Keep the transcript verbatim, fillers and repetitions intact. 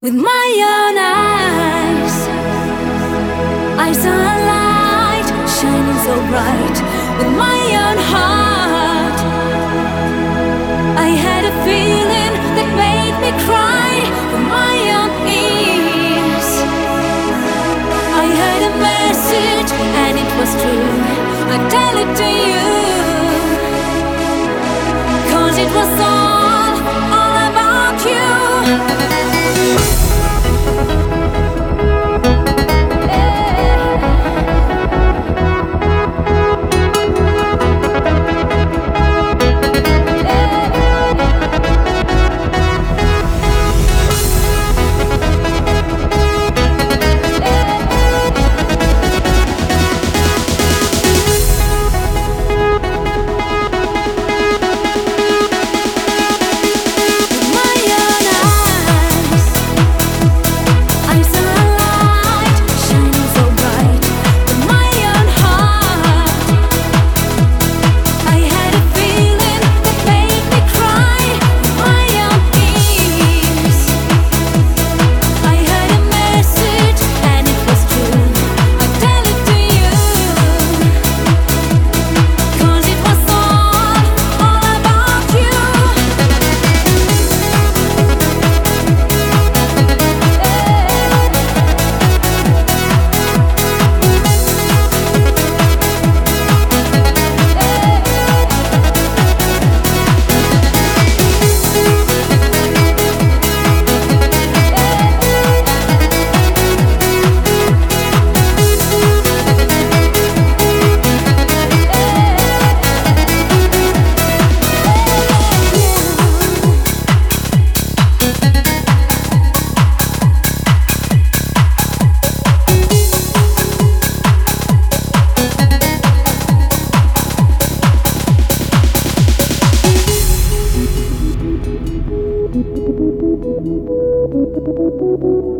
With my own eyes, I saw a light shining so bright. With my own heart, I had a feeling that made me cry. With my own ears, I heard a message and it was true. I tell it to you, 'cause it was all, all about you. Thank you.